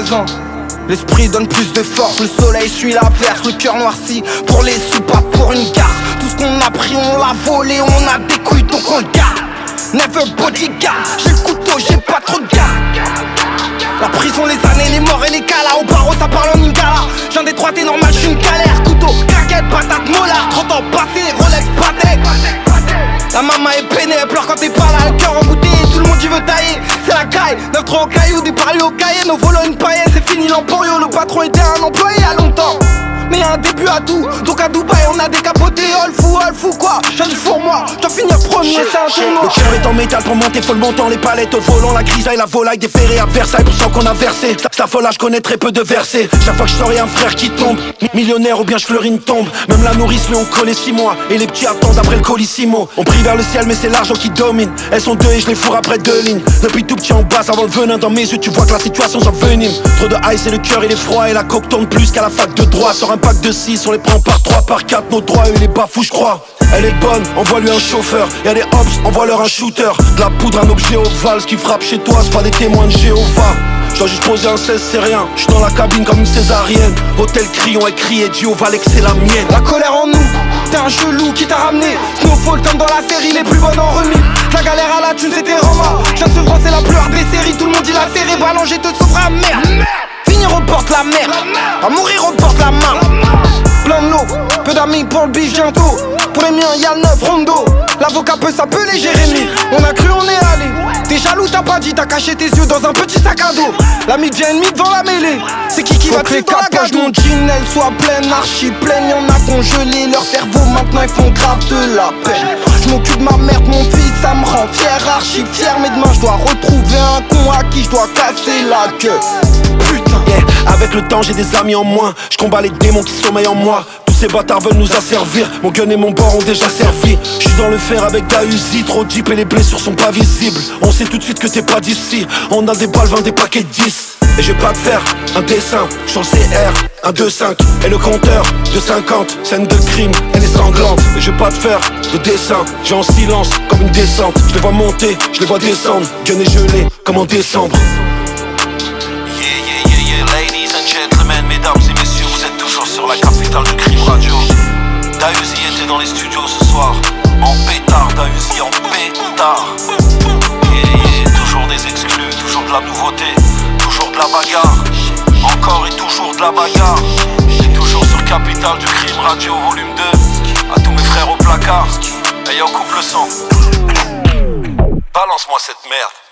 présent. L'esprit donne plus de force, le soleil suit la verse, le cœur noirci pour les sous, pas pour une garce. Tout ce qu'on a pris, on l'a volé, on a des couilles donc on le garde. Never bodyguard, j'ai le couteau, j'ai pas trop de garde. La prison, les années, les morts et les calas. Au barreau, ça parle en lingala. J'en détroit, t'es normal, j'suis une galère. Couteau, craquette, patate, molar. 30 ans passés, Rolex, Patek. La maman est peinée, elle pleure quand t'es pas là. Le cœur embouteillé, tout le monde y veut tailler. C'est la caille, 9-3 au caillou, des parlus au cahier. Nos volos, une paillette, c'est fini l'emporio. Le patron était un employé à longtemps. Mais y'a un début à tout, donc à Dubaï on a décapoté. All fou quoi, j'ai du four moi, j'dois finir premier, c'est un tournoi. Le cœur est en métal pour monter, faut le montant. Les palettes au volant, la grisaille, la volaille, des ferrés à Versailles. Pour sang qu'on a versé, ça folle, je connais très peu de versets. Chaque fois que je sors y'a un frère qui tombe, millionnaire ou bien je fleuris une tombe. Même la nourrice lui on connaît 6 mois, et les petits attendent après le colissimo. On prie vers le ciel mais c'est l'argent qui domine. Elles sont deux et je les fourre après 2 lignes. Depuis tout petit en basse avant le venin dans mes yeux, tu vois que la situation s'envenime. Trop de ice et le cœur il est froid et la coque tourne plus qu'à la fac de droit. Sur un pack de 6 on les prend par 3, par 4, nos droits, eux les bafouent j'crois. Elle est bonne, envoie-lui un chauffeur. Y'a des hops, envoie-leur un shooter. De la poudre, un objet ovale, ce qui frappe chez toi, c'est pas des témoins de Jéhovah. J'dois juste poser un 16, c'est rien. J'suis dans la cabine comme une césarienne. Hôtel Crillon et crié, Dio Valek, c'est la mienne. La colère en nous, t'es un chelou qui t'a ramené. Snowfall comme dans la série, les plus bonnes en remis. La galère à la thune, c'était Roma. J'viens de se c'est la pleurer des séries. Tout le monde dit la série, ballon, j'ai te sauvera merde. Finir on porte la merde, à mourir on porte la main. Plein de l'eau, peu d'amis pour le bif bientôt. Pour les miens y'a le 9 rondo. L'avocat peut s'appeler Jérémy. On a cru on est allé. T'es jaloux t'as pas dit, t'as caché tes yeux dans un petit sac à dos. L'ami devient ennemi devant la mêlée. C'est qui va tuer dans la cage. Mon jean elle soit pleine, archi pleine. Y'en a congelé leur cerveau, maintenant ils font grave de la peine. J'm'occupe de ma merde, mon fils, ça me rend fier, archi fier. Mais demain je dois retrouver un con à qui je dois casser la queue. Putain, yeah. Avec le temps j'ai des amis en moins. Je combats les démons qui sommeillent en moi. Tous ces bâtards veulent nous asservir. Mon gun et mon bord ont déjà servi. J'suis dans le fer avec Dausi. Trop deep et les blessures sont pas visibles. On sait tout de suite que t'es pas d'ici. On a des balles, 20 des paquets de 10. Et je vais pas te faire un dessin sur le CR, un 2-5 et le compteur de 50. Scène de crime, elle est sanglante. Et je vais pas te faire de dessin, j'ai en silence comme une descente. Je les vois monter, je les vois descendre. Gun est gelé comme en décembre. Ladies and gentlemen, mesdames et messieurs, vous êtes toujours sur la capitale du crime radio. Dausi était dans les studios ce soir, en pétard, Dausi en pétard. Toujours des exclus, toujours de la nouveauté, toujours de la bagarre, encore et toujours de la bagarre. Et toujours sur capitale du crime radio volume 2, à tous mes frères au placard. Et on coupe le son. Balance-moi cette merde.